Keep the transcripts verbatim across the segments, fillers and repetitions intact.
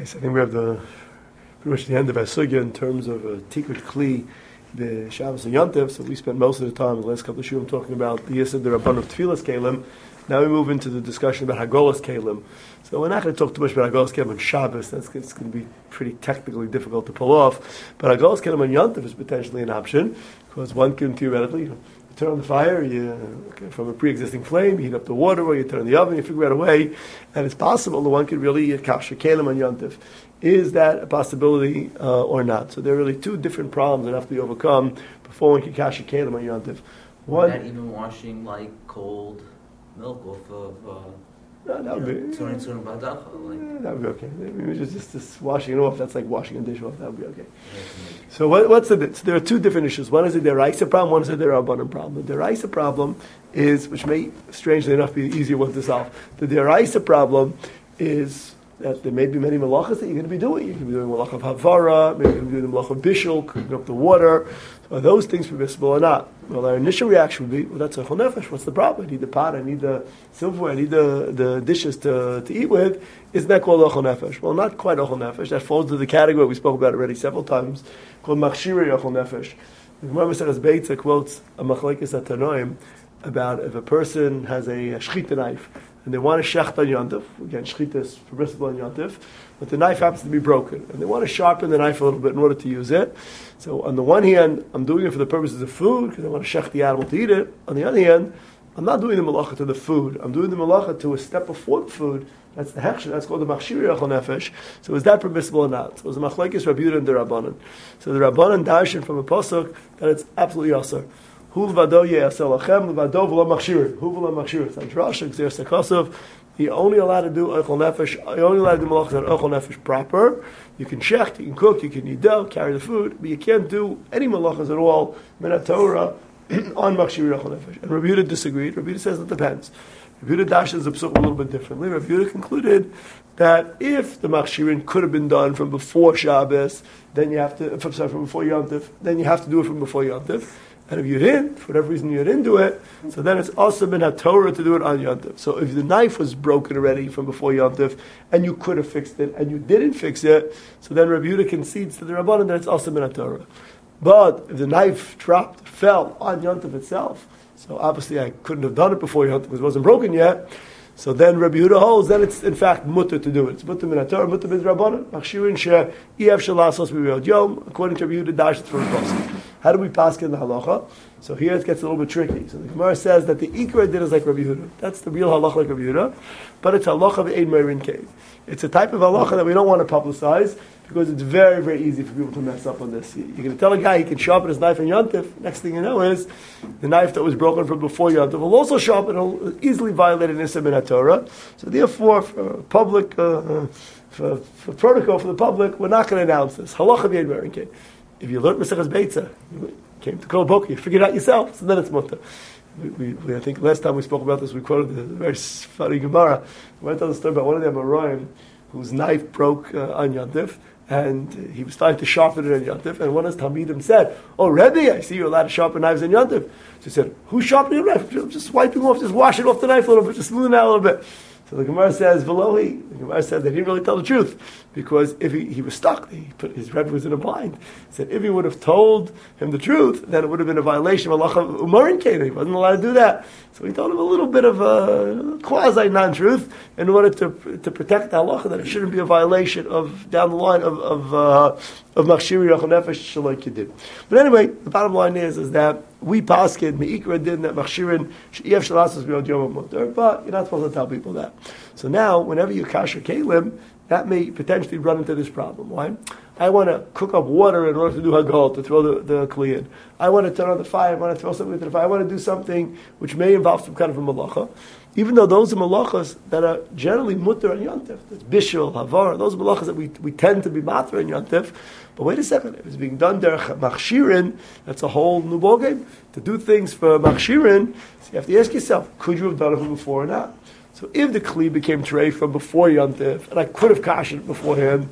So I think we have the pretty much the end of our sugya in terms of a tikkut kli, the Shabbos and Yontif. So we spent most of the time in the last couple of shurim talking about the Yisod, the Rabban of Tfilas Kalim. Now we move into the discussion about Hagolas Kalim. So we're not going to talk too much about Hagolas Kalim on Shabbos. That's it's going to be pretty technically difficult to pull off. But Hagolas Kalim on Yontif is potentially an option because one can theoretically, you know, turn on the fire, you, okay, from a pre-existing flame, you heat up the water, or you turn on the oven, you figure out a way, and it's possible that one could really kasher kalim on Yontif. Is that a possibility uh, or not? So there are really two different problems that have to be overcome before one can kasher kalim on Yontif. One, not even washing like cold milk off of. Uh, no, that would be. Turning to like, that would be okay. Maybe just, just just washing it off. That's like washing a dish off. That would be okay. So what, what's the? So there are two different issues. One is a deraisa problem. One is a derabanan problem. The deraisa problem is, which may strangely enough be the easier one to solve. The deraisa problem is that there may be many malachas that you're going to be doing. You can be doing malach of havara, maybe you're going to be doing the malach of bishul, cooking up the water. Are those things permissible or not? Well, our initial reaction would be, well, that's a chol nefesh. What's the problem? I need the pot, I need the silverware, I need the, the dishes to, to eat with. Isn't that called a chol nefesh? Well, not quite a chol nefesh. That falls into the category we spoke about already several times, called machshirei a chol nefesh. The Gemara Maseches Beitza quotes a machlekes atanoim about if a person has a, a shchita knife and they want to shecht on Yontif. Again, shchita is permissible on Yontif, but the knife happens to be broken, and they want to sharpen the knife a little bit in order to use it. So on the one hand, I'm doing it for the purposes of food, because I want to shecht the animal to eat it. On the other hand, I'm not doing the malacha to the food. I'm doing the malacha to a step before the food. That's the hechsher. That's called the machshirei achol nefesh. So is that permissible or not? So it was the machlekes Rabbi Yehuda and the Rabbanan. So the Rabbanan darshan from a pasuk that it's absolutely asur. Hu levado ye'asel lachem levado v'lo machshirei. Hu v'lo machshirei. It's on drasha gzeir sekosov. You're only allowed to do achol nefesh. You're only allowed to do malachas on achol nefesh proper. You can shecht, you can cook, you can knead dough, carry the food, but you can't do any malachas at all min Torah on machshirei achol nefesh. And Rabbi Yehuda disagreed. Rabbi Yehuda says it depends. Rabbi Yehuda dashes the psuk a little bit differently. Rabbi Yehuda concluded that if the machshirin could have been done from before Shabbos, then you have to, sorry, from before Yontif, then you have to do it from before Yontif. And if you didn't, for whatever reason you didn't do it, so then it's also been a Torah to do it on Yontif. So if the knife was broken already from before Yontif, and you could have fixed it, and you didn't fix it, so then Rabbi Yehuda concedes to the Rabbanan that it's also been a Torah. But if the knife dropped, fell on Yontif itself, so obviously I couldn't have done it before Yontif because it wasn't broken yet, so then Rabbi Yehuda holds, then it's in fact mutter to do it. It's mutter min ha-Torah, mutter min Rabbanan, machshirin she'ef shalasos b'yod yom, according to Rabbi Yehuda, dash it from the pasuk. How do we pass in the halacha? So here it gets a little bit tricky. So the Gemara says that the ikra din is like Rabbi Yehuda. That's the real halacha like Rabbi Yehuda, but it's halacha of ein meirin cave. It's a type of halacha that we don't want to publicize because it's very, very easy for people to mess up on this. You're going to tell a guy he can sharpen his knife in Yontif. Next thing you know is the knife that was broken from before Yontif will also sharpen. It'll easily violate an issa min ha-Torah. So therefore, for public, uh, for, for protocol for the public, we're not going to announce this. Halacha of ein meirin cave. If you learned Maseches Beitza, you came to Kol Boker, you figured it out yourself, so then it's mutter. We, we, we, I think last time we spoke about this, we quoted the very funny Gemara. We went to tell the story about one of the Amoraim whose knife broke uh, on Yontif, and he was starting to sharpen it on Yontif, and one of his Talmidim said, "Oh, Rebbe, I see you're allowed to sharpen knives on Yontif." So he said, "Who's sharpening your knife? Just wiping off, just washing off the knife a little bit, just smoothing it out a little bit." So the Gemara says, Velohi, the Gemara said that he didn't really tell the truth, because if he, he was stuck, he put, his Rebbe was in a bind. He said if he would have told him the truth, then it would have been a violation of Allah Umarin Kena. He wasn't allowed to do that. So he told him a little bit of a quasi non-truth in order to to protect the halacha that it shouldn't be a violation of down the line of of uh, of machshiri achol nefesh shaloi did. But anyway, the bottom line is is that we paskin meikra did that machshirin she'ef shalasos b'yod yom mutter, but you're not supposed to tell people that. So now, whenever you kasher kalim, that may potentially run into this problem. Why? I want to cook up water in order to do hagol, to throw the, the kli in. I want to turn on the fire, I want to throw something into the fire. I want to do something which may involve some kind of a malacha. Even though those are malachas that are generally mutter and yontif. That's bishul, havar, those are malachas that we, we tend to be matter and yontif. But wait a second, if it's being done derech machshirin, that's a whole new ballgame. To do things for machshirin, so you have to ask yourself, could you have done it from before or not? So if the kli became trey from before yontif, and I could have kashed it beforehand,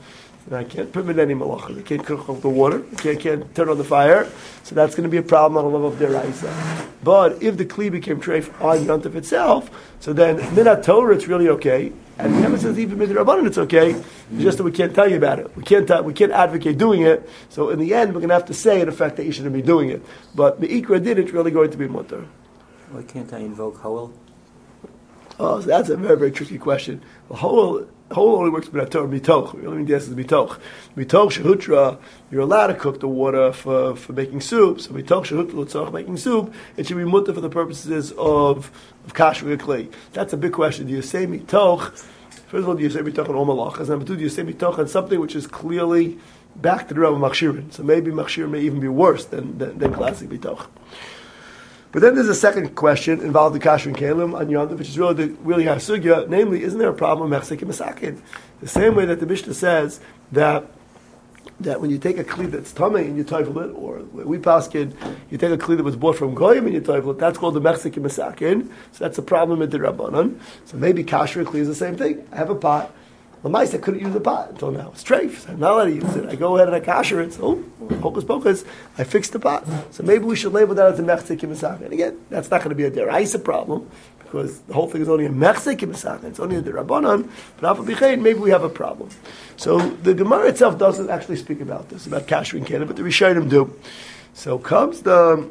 And I can't permit any malacha. I can't cook the water. I can't, can't turn on the fire. So that's going to be a problem on the level of deraisa. But if the kli became treif on Yontif itself, so then minat Torah it's really okay. And never says even midrabanan it's okay. It's just that we can't tell you about it. We can't uh, we can't advocate doing it. So in the end, we're going to have to say in effect that you shouldn't be doing it. But the ikra did it's really going to be mutter. Why can't I invoke Howell? Oh, so that's a very very tricky question. Well, Howell Howell only works with Torah mitoch. We only mean the essence of mitoch. Mitoch shehutra, you're allowed to cook the water for, for making soup. So mitoch shehutra l'tzorach making soup, it should be mutter for the purposes of of kashrut clay. That's a big question. Do you say mitoch? First of all, do you say mitoch on all malachas? Number two, do you say mitoch on something which is clearly back to the realm of machshirin? So maybe machshir may even be worse than than, than classic mitoch. But then there's a second question involving the kasher and kalim on Yontif, which is really the really our sugya. Namely, isn't there a problem with mechzik and masakin? The same way that the Mishnah says that that when you take a kli that's tamei and you toivel it, or we paskin, you take a kli that was bought from goyim and you toivel it, that's called the mechzik and masakin. So that's a problem with the rabbanon. So maybe kasher and kli is the same thing. I have a pot. L'maisa, I couldn't use the pot until now. It's treif. So I'm not allowed to use it. I go ahead and I kasher it. So, hocus pocus, I fixed the pot. So maybe we should label that as a mechzik kimisach. And again, that's not going to be a deraisa problem, because the whole thing is only a mechzik kimisach. It's only a derabanan. But after bichein, maybe we have a problem. So the Gemara itself doesn't actually speak about this, about kashering canon, but the Rishonim do. So comes the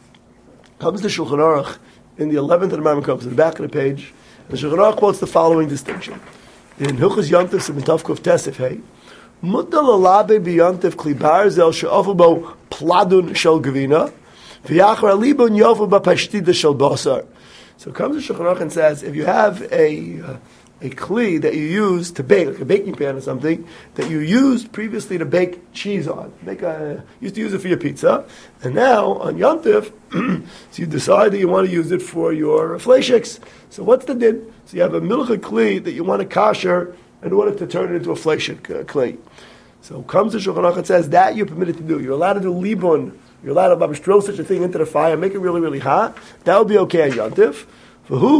comes the Shulchan Aruch in the eleventh of the Maimon comes to the back of the page. The Shulchan Aruch quotes the following distinction. In Hilchos Yontif Simitov Kuf Tesef Hey, Mutal Alabe B'Yontif Klibar Zel She'ofu Bo Pladun Shel Gavina, V'Yachar Alibon Yofu Ba Pashtida Shel Basar. So it comes to Shulchan Aruch and says, if you have a uh, a kli that you use to bake, like a baking pan or something, that you used previously to bake cheese on, make a used to use it for your pizza, and now on Yontif, so you decide that you want to use it for your fleishiks. So what's the din? So you have a milcha kli that you want to kasher in order to turn it into a fleishik uh, kli. So comes the Shulchan Aruch and says that you're permitted to do. You're allowed to do libun. You're allowed to throw such a thing into the fire, make it really, really hot. That would be okay on Yontif. So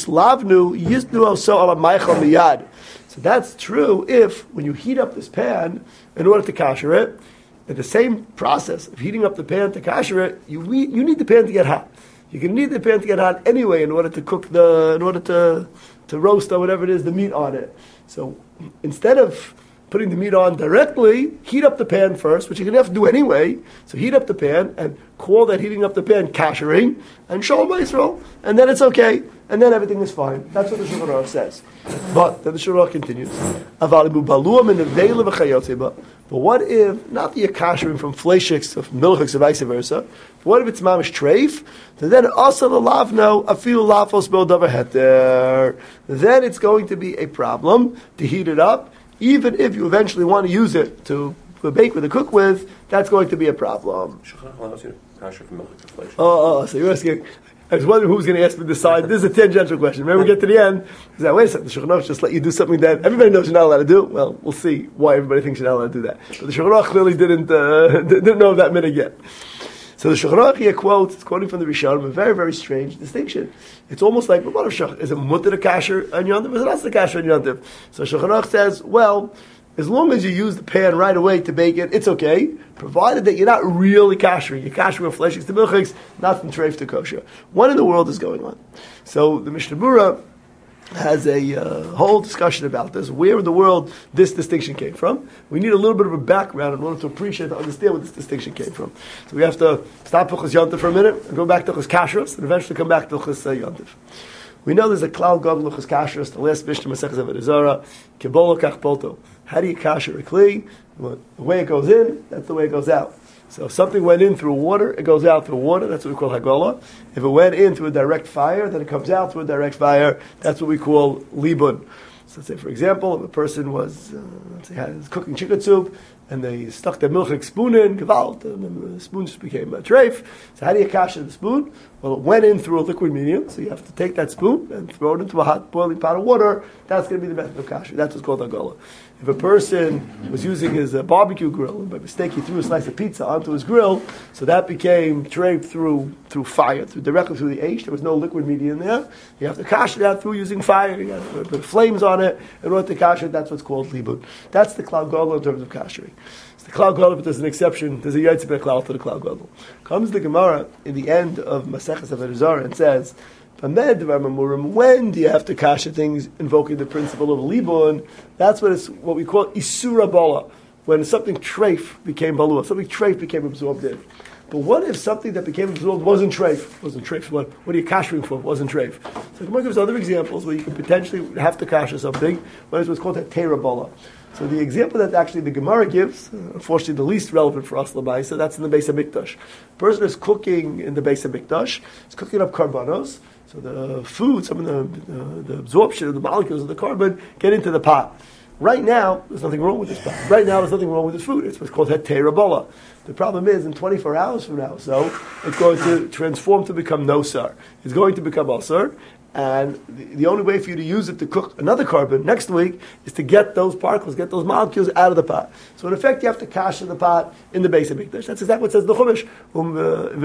that's true if, when you heat up this pan in order to kasher it, in the same process of heating up the pan to kasher it, you need, you need the pan to get hot. You're going to need the pan to get hot anyway in order to cook the, in order to to roast or whatever it is, the meat on it. So instead of putting the meat on directly, heat up the pan first, which you're going to have to do anyway. So heat up the pan and call that heating up the pan kashering and shalom Yisrael, and then it's okay, and then everything is fine. That's what the Shulchan Aruch says. But then the Shulchan Aruch continues. But what if, not that you're kashering from fleishiks, of milchiks, or vice versa, what if it's mamish treif? So then also the lavno, afilu lafos be'odavar heter. Then it's going to be a problem to heat it up. Even if you eventually want to use it to bake with, to cook with, that's going to be a problem. Oh, oh, so you're asking, I was wondering who was going to ask me to decide. This is a tangential question. Maybe we get to the end. Is that, wait a second, the Shulchan Aruch just let you do something that everybody knows you're not allowed to do? Well, we'll see why everybody thinks you're not allowed to do that. But the Shulchan Aruch clearly didn't, uh, didn't know that minute yet. So the Shulchan Aruch here quotes, it's quoting from the Rishonim, a very, very strange distinction. It's almost like, what if Shulchan, is it mutter to kasher on Yontif, or is it not the kasher on Yontif? So Shulchan Aruch says, well, as long as you use the pan right away to bake it, it's okay, provided that you're not really kashering. You're kashering from fleishiks to milchiks, not from treif to kosher. What in the world is going on? So the Mishnah Berurah has a uh, whole discussion about this, where in the world this distinction came from. We need a little bit of a background in order to appreciate, to understand where this distinction came from. So we have to stop Hilchos Yontif for a minute, and go back to Hilchos Kashrus, and eventually come back to Hilchos uh, Yontif. We know there's a klal gadol Hilchos Kashrus, the last Mishnah Masechtas Avodah Zarah, Kibolo Kach Polto. How do you kasher a kli? The way it goes in, that's the way it goes out. So if something went in through water, it goes out through water. That's what we call hagolah. If it went in through a direct fire, then it comes out through a direct fire. That's what we call libun. So let's say, for example, if a person was uh, let's say, had, cooking chicken soup, and they stuck their milchik spoon in, gewalt, and the spoon just became a treif. So how do you kasher the spoon? Well, it went in through a liquid medium, so you have to take that spoon and throw it into a hot boiling pot of water. That's going to be the method of kasher. That's what's called hagolah. If a person was using his uh, barbecue grill and by mistake he threw a slice of pizza onto his grill, so that became draped through through fire, through directly through the H. There was no liquid media in there. You have to kasher that through using fire. You have to put flames on it in order to kasher. That's what's called libud. That's the klal gadol in terms of kashering. So the klal gadol, but there's an exception. There's a yaitz klal to the klal gadol. Comes the Gemara in the end of Maseches Avodah Zarah and says, when do you have to kasha things invoking the principle of libun? That's what it's what we call isura bala, when something treif became balua, something treif became absorbed in. But what if something that became absorbed wasn't treif? Wasn't treif. What, what are you kashering for? Wasn't treif. So Gemara gives other examples where you could potentially have to kasha something, when it's what's called a tera bala. So the example that actually the Gemara gives, uh, unfortunately the least relevant for us, L'maisa, that's in the Beis HaMikdash. A person is cooking in the Beis HaMikdash, he's cooking up karbanos, so the food, some of the, the, the absorption of the molecules of the carbon get into the pot. Right now, there's nothing wrong with this pot. Right now, there's nothing wrong with this food. It's what's called hetera bala. The problem is, in twenty-four hours from now, so it's going to transform to become nosar. It's going to become asar. And the, the only way for you to use it to cook another carbon next week is to get those particles, get those molecules out of the pot. So in effect, you have to cash in the pot in the Beis HaMikdash. That's exactly what says the Chumash. Um,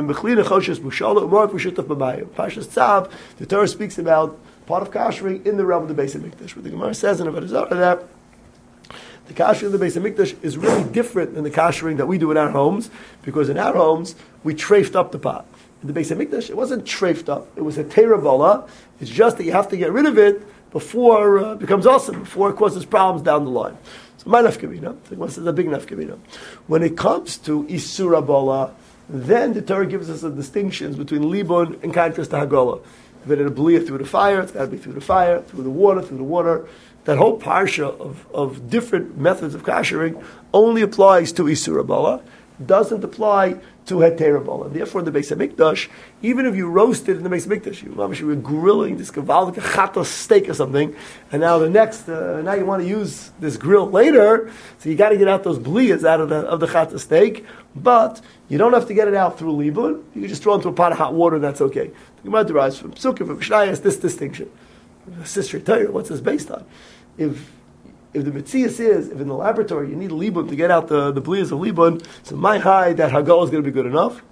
uh, Pashas Tzav, the Torah speaks about part of kashering in the realm of the Beis HaMikdash. Where the Gemara says in Avodah Zarah that the kashering of the Beis HaMikdash is really different than the kashering that we do in our homes, because in our homes, we trafed up the pot. In the Beis HaMikdash, it wasn't trafed up. It was a tera bala. It's just that you have to get rid of it before uh, it becomes awesome, before it causes problems down the line. So my nafkamina, this is a big nafkamina. When it comes to isura bala, then the Torah gives us the distinctions between libun and contrast to hagala. If it had a bliyah through the fire, it's got to be through the fire, through the water, through the water. That whole parsha of, of different methods of kashering only applies to isura bala, doesn't apply to hetera bala. Therefore, in the Beis HaMikdash, even if you roasted in the Beis HaMikdash, you, you were grilling this gavaldik chatos steak or something, and now the next, uh, now you want to use this grill later, so you got to get out those bliyas out of the of the chatos steak, but you don't have to get it out through libun. You can just throw it into a pot of hot water, and that's okay. The Gemara derives from Psukim, from Mishnayos, this distinction. Sister Torah, what's this based on? If If the Metzias is, if in the laboratory you need a libun to get out the, the bliyas of libun, so my high, that hagal is going to be good enough.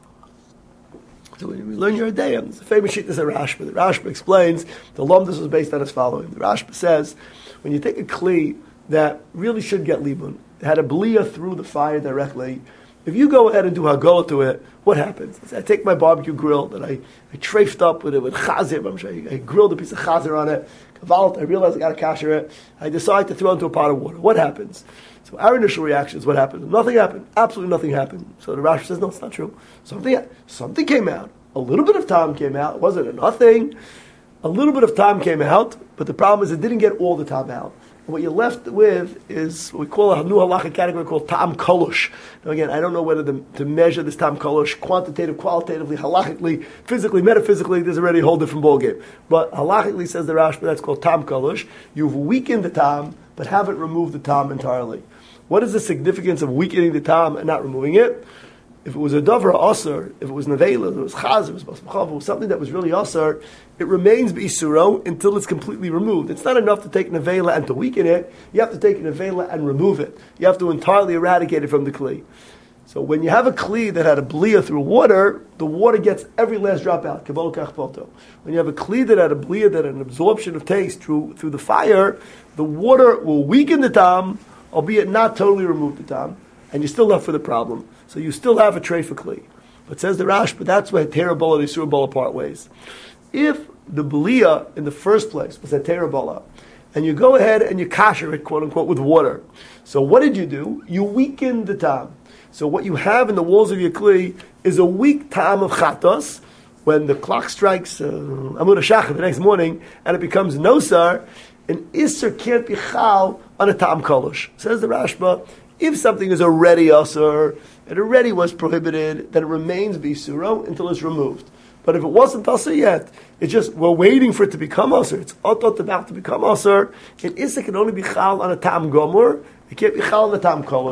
So when we learn your day, there's a famous sheet, there's a Rashba. The Rashba explains, the Lomdus was based on its following. The Rashba says, when you take a kli that really should get libun, it had a bliyah through the fire directly, if you go ahead and do hagal to it, what happens? I take my barbecue grill that I, I trafed up with it with chazir, I'm sure I, I grilled a piece of chazir on it, I realize I got to kasher it. I decide to throw it into a pot of water. What happens? So our initial reaction is what happened. Nothing happened. Absolutely nothing happened. So the Rashi says, no, it's not true. Something, something came out. A little bit of time came out. It wasn't a nothing. A little bit of time came out, but the problem is it didn't get all the time out. And what you're left with is what we call a new halacha category called tam kolosh. Now again, I don't know whether the, to measure this tam kolosh, quantitative, qualitatively, halachically, physically, metaphysically, there's already a whole different ballgame. But halachically, says the Rashba, that's called tam kolosh. You've weakened the tam, but haven't removed the tam entirely. What is the significance of weakening the tam and not removing it? If it was a davra asar, if it was nevela, if it was chaz, if it was basmachav, it was something that was really asar, it remains b'isuro until it's completely removed. It's not enough to take nevela and to weaken it. You have to take nevela and remove it. You have to entirely eradicate it from the kli. So when you have a kli that had a bliyah through water, the water gets every last drop out. Kabol kach poto. When you have a kli that had a bliyah that had an absorption of taste through through the fire, the water will weaken the tam, albeit not totally remove the tam, and you're still left with a problem. So you still have a tray for kli. But says the Rash, but that's where hetera bala and isura bala part ways. If the bliyah in the first place was hetera bala, and you go ahead and you kasher it, quote unquote, with water. So what did you do? You weakened the tam. So what you have in the walls of your kli is a weak tam of chatos. When the clock strikes uh, Amud HaShachar the next morning, and it becomes nosar, an isser can't be chal on a tam kolosh. Says the Rashba, if something is already asur, it already was prohibited, then it remains bisuro until it's removed. But if it wasn't asur yet, it's just, we're waiting for it to become asur. It's otot about to become asur. An issa can only be chal on a tam gomor. It can't be chal on a tam kolosh.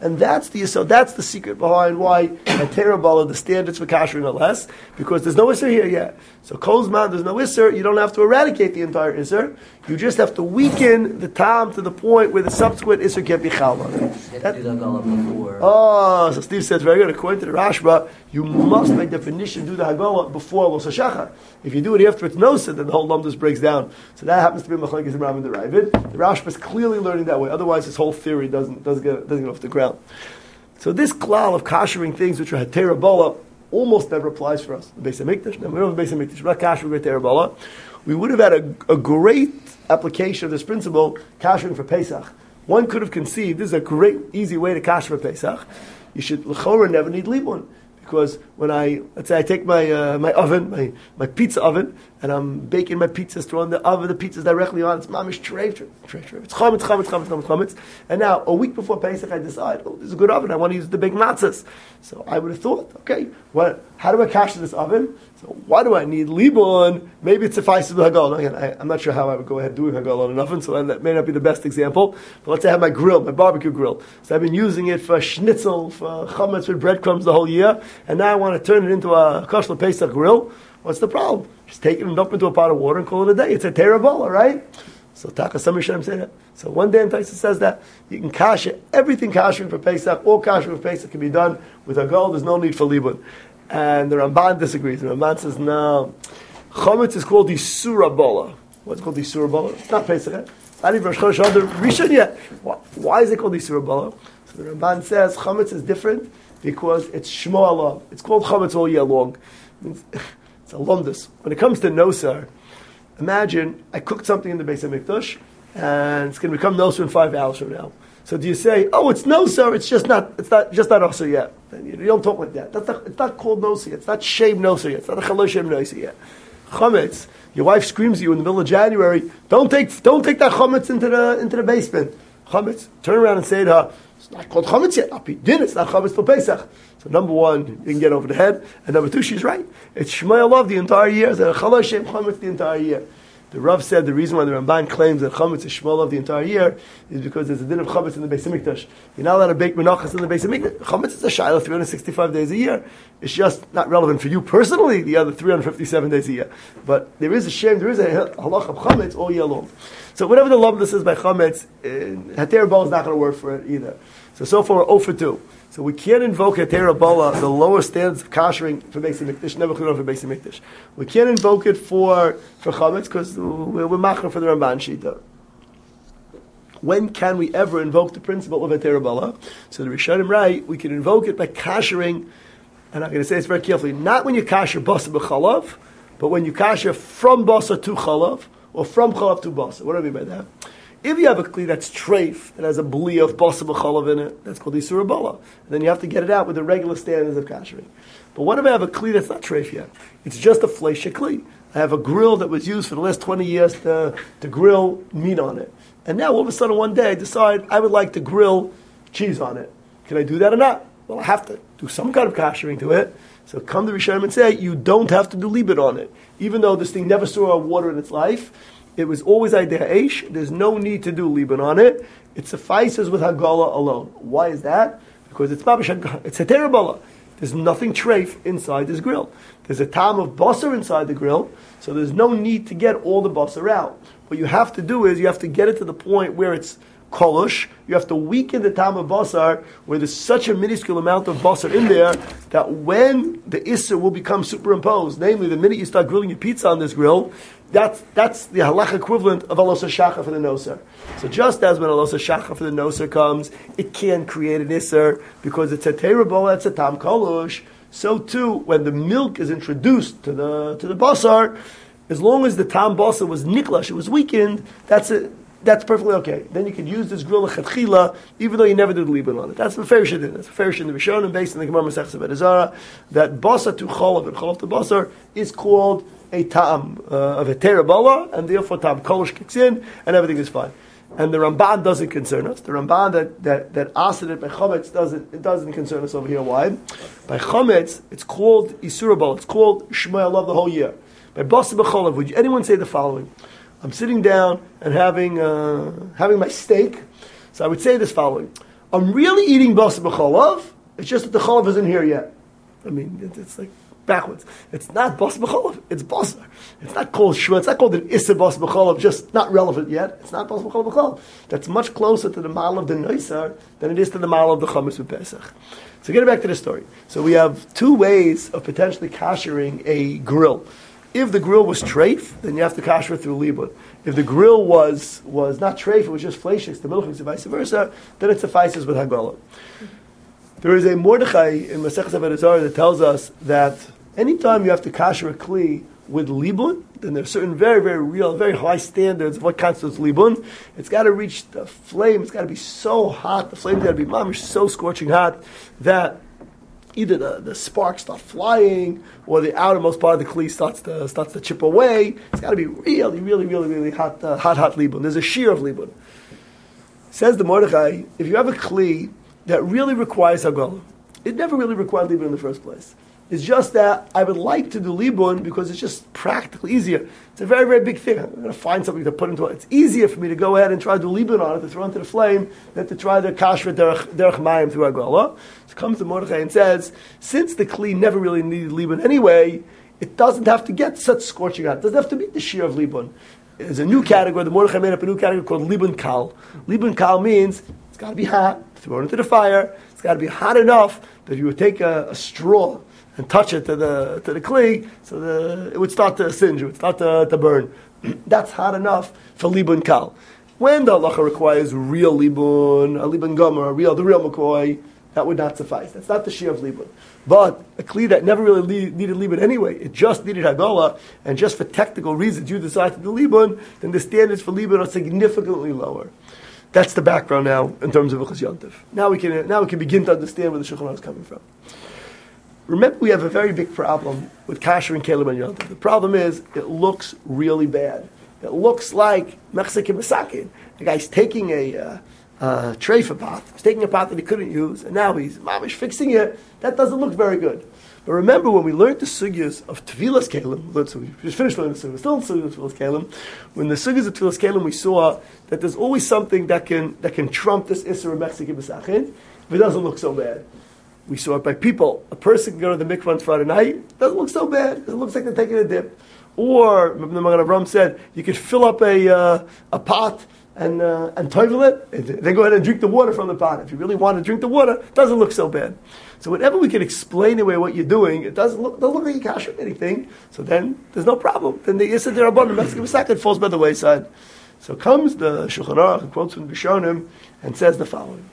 And that's the so that's the secret behind why at Terabala the standards for kashering are less, because there's no isser here yet. So Kolzman, there's no isser, you don't have to eradicate the entire isser, you just have to weaken the tam to the point where the subsequent isser can't be chalva. You have to do the Hagala before. Oh, so Steve says very good. According to the Rashba, you must by definition do the Hagala before Los HaShachar. If you do it after it's Nosa, then the whole lumdus breaks down. So that happens to be Machlekes Ram and the Ravid. The Rashba is clearly learning that way. Otherwise, his whole theory doesn't doesn't get doesn't get off the ground. So this klal of kashering things which are Hatera Bola almost never applies for us. The Beis HaMikdash, no, we don't have Beis HaMikdash. We're not kashering Hatera Bola. We would have had a, a great application of this principle, kashering for Pesach. One could have conceived, this is a great, easy way to kasher for Pesach. You should, l'chora, never need libun. Because when I, let's say I take my uh, my oven, my, my pizza oven, and I'm baking my pizzas, throwing the oven, the pizzas directly on, it's mamish treif, treif, treif. It's chametz, chametz, chametz, chametz, chametz. And now, a week before Pesach, I decide, oh, this is a good oven, I want to use the big matzahs. So I would have thought, okay, what, how do I kasher this oven? So why do I need libun? Maybe it suffices with hagala. Again, I, I'm not sure how I would go ahead doing hagala on an oven, so that may not be the best example. But let's say I have my grill, my barbecue grill. So I've been using it for schnitzel, for chametz, for breadcrumbs the whole year, and now I want to turn it into a kosher Pesach grill. What's the problem? Just take it and dump it into a pot of water and call it a day. It's a terrible, right? So Taka some Rishonim say that. So one day in Taisa says that you can kasher everything kashering for Pesach, all kashering for Pesach can be done with a gold. There's no need for libun. And the Ramban disagrees. The Ramban says, no, Chometz is called the Surah What's called the Surah It's not Pesach. It's not even Rosh Chodesh Adar Rishon yet. Why, why is it called the Surah So the Ramban says Chometz is different because it's Shmo Allah. It's called Chometz all year long. It's, it's a lomdus. When it comes to Nosar, imagine I cooked something in the Beis HaMikdash and it's going to become Nosar in five hours from now. So do you say, oh, it's Nosar, it's just not, it's not, just not Nosar yet? Then you, you don't talk like that. That's not, it's not called Nosar yet. It's not Shem Nosar yet. It's not a Chalosh Shem Nosar yet. Chametz, your wife screams at you in the middle of January, don't take, don't take that chametz into the, into the basement. Chametz, turn around and say to her, it's not called chametz yet. Not din, it's not chametz for Pesach. So number one, you can get over the head. And number two, she's right. It's Shema Love the entire year. It's a Chalosh Shem chametz the entire year. The Rav said the reason why the Ramban claims that chametz is shmol of the entire year is because there's a din of chametz in the Beis HaMikdash. You're not allowed to bake menachas in the Beis HaMikdash. Chametz is a shayla three hundred sixty-five days a year. It's just not relevant for you personally the other three hundred fifty-seven days a year. But there is a shem, there is a halach of chametz all year long. So whatever the lumdus is by chametz, Hater Bala is not going to work for it either. So so far we're zero for two. So we can't invoke Hater Bala, the lower standards of kashering for Beis HaMikdash, never could for Beis HaMikdash. We can't invoke it for for chametz because we're, we're machmer for the Ramban Shita. When can we ever invoke the principle of Hater Bala? So the Rishonim right, we can invoke it by kashering, and I'm going to say this very carefully, not when you kasher basa b'chalav, but when you kasher from basa to chalav, or from chalav to basa. What do I mean by that? If you have a kli that's treif, that has a bli of basa b'chalav in it, that's called Isur Bala. And then you have to get it out with the regular standards of kashering. But what if I have a kli that's not treif yet? It's just a fleisha kli. I have a grill that was used for the last twenty years to, to grill meat on it. And now all of a sudden one day I decide I would like to grill cheese on it. Can I do that or not? Well, I have to do some kind of kashering to it. So come to Rishonim and say, you don't have to do libid on it. Even though this thing never saw water in its life, it was always idea eish. There's no need to do libin on it. It suffices with hagala alone. Why is that? Because it's mabish. It's a terabala. There's nothing treif inside this grill. There's a tam of basar inside the grill, so there's no need to get all the basar out. What you have to do is you have to get it to the point where it's kolush. You have to weaken the tam of basar where there's such a minuscule amount of basar in there that when the isser will become superimposed, namely the minute you start grilling your pizza on this grill, That's that's the halach equivalent of alos hashacha for the noser. So just as when alos hashacha for the noser comes, it can create an isser because it's a terrible, it's a tam kolush. So too, when the milk is introduced to the to the basar, as long as the tam basar was niklash, it was weakened. That's a that's perfectly okay. Then you can use this grill lechatchila, even though you never did libin on it. That's the fair shit. That's the fair shit in the Rishonim, based on the Gemara Masechta Be'ezara, that basar to cholav and cholav to basar is called a ta'am uh, of a terabala, and therefore ta'am kolosh kicks in, and everything is fine. And the Ramban doesn't concern us. The Ramban that that that asked it by chometz doesn't it doesn't concern us over here. Why? By chometz, it's called isurabal. It's called shmei love the whole year. By basa b'cholav, would anyone say the following? I'm sitting down and having uh, having my steak, so I would say this following: I'm really eating basar b'cholav. It's just that the cholav isn't here yet. I mean, it, it's like backwards. It's not basar b'cholav. It's basar. It's not called shua. It's not called an issa basar b'cholav. Just not relevant yet. It's not basar b'cholav b'cholav. That's much closer to the mal of the noisar than it is to the mal of the chametz b'pesach. So getting back to the story. So we have two ways of potentially kashering a grill. If the grill was treif, then you have to kasher through libun. If the grill was was not treif, it was just fleishiks, the milchiks, and vice versa, then it suffices with hagala. There is a Mordechai in Masechus Avodah Zarah that tells us that anytime you have to kasher a kli with libun, then there's certain very, very real, very high standards of what constitutes libun. It's got to reach the flame. It's got to be so hot. The flame's got to be mamish so scorching hot that either the, the sparks start flying or the outermost part of the kli starts to starts to chip away. It's got to be really, really, really, really hot, uh, hot, hot libun. There's a shear of libun. Says the Mordechai, if you have a kli that really requires hagala, it never really required libun in the first place. It's just that I would like to do libun because it's just practically easier. It's a very, very big thing. I'm going to find something to put into it. It's easier for me to go ahead and try to do libun on it, to throw into the flame, than to try to kasher derech, derech mayim through hagala. So comes the Mordechai and says, since the kli never really needed libun anyway, it doesn't have to get such scorching hot. It doesn't have to meet the shear of libun. There's a new category. The Mordechai made up a new category called libun kal. Libun kal means it's got to be hot, throw it into the fire. It's got to be hot enough that you would take a, a straw and touch it to the to the kli, so the, it would start to singe, it would start to, to burn. That's hot enough for libun kal. When the halacha requires real libun, a libun gomer, a real, the real McCoy, that would not suffice. That's not the shear of libun. But a kli that never really le- needed libun anyway, it just needed hagala, and just for technical reasons you decide to do libun, then the standards for libun are significantly lower. That's the background now in terms of Ilchos Yontif. Now we can now we can begin to understand where the Shulchan Aruch is coming from. Remember, we have a very big problem with kasher and kelim and yontif. The problem is, it looks really bad. It looks like mechzik b'sakin. The guy's taking a uh, uh, treifa pot. He's taking a pot that he couldn't use, and now he's mamish fixing it. That doesn't look very good. But remember, when we learned the sugyas of tevilas kelim, so we just finished learning the sugyas, still in sugyas of tevilas kelim. When the sugyas of tevilas kelim, we saw that there's always something that can that can trump this isser of mechzik b'sakin if it doesn't look so bad. We saw it by people. A person can go to the mikvah on Friday night. It doesn't look so bad. It looks like they're taking a dip. Or, the Magen Avraham said, you could fill up a uh, a pot and uh, and toivel it, and then go ahead and drink the water from the pot. If you really want to drink the water, it doesn't look so bad. So whenever we can explain away what you're doing, it doesn't look, doesn't look like you're kashering anything. So then there's no problem. Then the Yisad Derabbanan, the Mexican Pesach, falls by the wayside. So comes the Shulchan Aruch and quotes from Rishonim and says the following.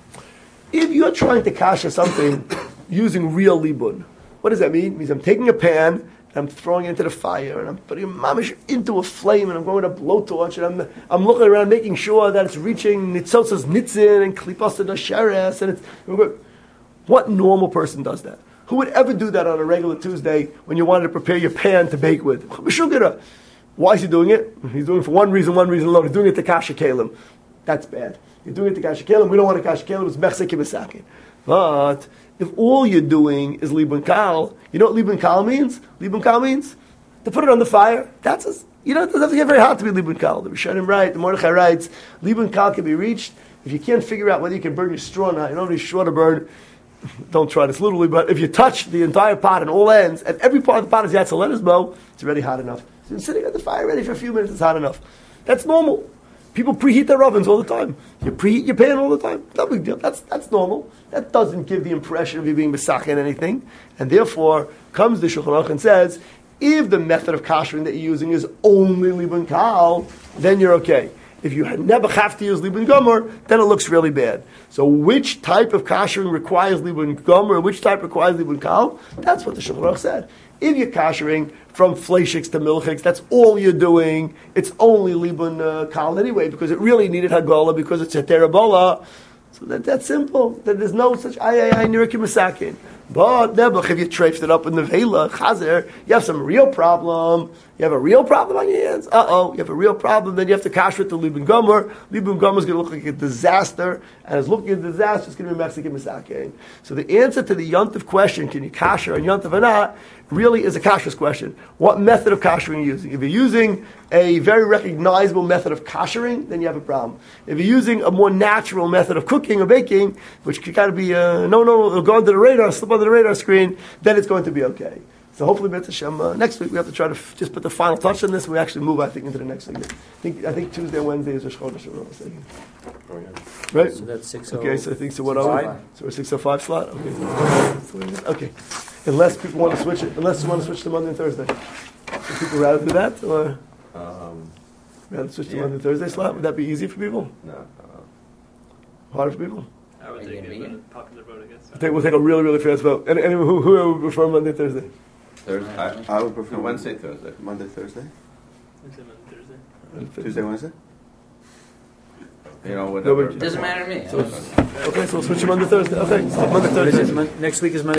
If you're trying to kasher something using real libun, what does that mean? It means I'm taking a pan and I'm throwing it into the fire and I'm putting a mamish into a flame and I'm going with a blowtorch and I'm I'm looking around making sure that it's reaching nitzotza's nitzin and klipas to the sheres and it's. What normal person does that? Who would ever do that on a regular Tuesday when you wanted to prepare your pan to bake with? Why is he doing it? He's doing it for one reason, one reason alone. He's doing it to kasher kelim. That's bad. You're doing it to kasher kelim. We don't want to kasher kelim. It's mechzik b'sakin. But if all you're doing is libun kal, you know what libun kal means? Libun kal means to put it on the fire. That's a, you know, it doesn't have to get very hot to be libun kal. The Rishonim write, the Mordechai writes, libun kal can be reached if you can't figure out whether you can burn your straw or not. You know, it's straw to burn. Don't try this literally, but if you touch the entire pot and all ends, and every part of the pot is yatzel lettuce, it's already hot enough. So you're sitting at the fire ready for a few minutes, it's hot enough. That's normal. People preheat their ovens all the time. You preheat your pan all the time. No big deal. That's that's normal. That doesn't give the impression of you being besach in anything. And therefore, comes the Shulchan Aruch and says, if the method of kashering that you're using is only libun kal, then you're okay. If you never have to use libun gomer, then it looks really bad. So which type of kashering requires libun gomer and which type requires libun kal? That's what the Shulchan Aruch said. If you're kashering from fleishiks to milchiks, that's all you're doing. It's only libun uh, kal anyway, because it really needed hagala, because it's a terabola. So that, that's simple. That there's no such ay ay ay nirikim masakin. But nebuch, if you traced it up in the vela chazer, you have some real problem. You have a real problem on your hands? Uh-oh, you have a real problem, then you have to kasher it to Libun Gomer. Libun Gomer is going to look like a disaster, and as looking at a disaster, it's going to be Mexican Misake. So the answer to the Yontif question, can you kasher on Yontif or not, really is a kashrus question. What method of kashering are you using? If you're using a very recognizable method of kashering, then you have a problem. If you're using a more natural method of cooking or baking, which could kind of be, uh, no, no, it'll go under the radar, slip under the radar screen, then it's going to be okay. So hopefully, B'ez Hashem, uh, next week we have to try to f- just put the final touch on this, and we actually move, I think, into the next week. I think, I think Tuesday and Wednesday is Rosh Chodesh. if I'm not mistaken. Right? So that's six oh Okay, so I think, so what are we? five? So we're six oh five slot? Okay. Okay. Unless people want to switch it, unless you want to switch to Monday and Thursday. Would people rather do that, or Um, rather switch to yeah. Monday and Thursday slot? Would that be easy for people? no. Uh, Harder for people? I would Are you take gonna it, be but here? a popular vote, I guess. I think we'll take a really, really fast vote. And, and who, who would prefer Monday and Thursday? Thursday. I, I would prefer no, Wednesday, Thursday. Monday, Thursday, Wednesday, Monday, Thursday. Tuesday, Wednesday. You know, No, whatever. but- Doesn't matter to me. So, okay, so we'll switch to Monday, Thursday. Okay, so Monday, What is Thursday. it? Mon- Next week is Monday.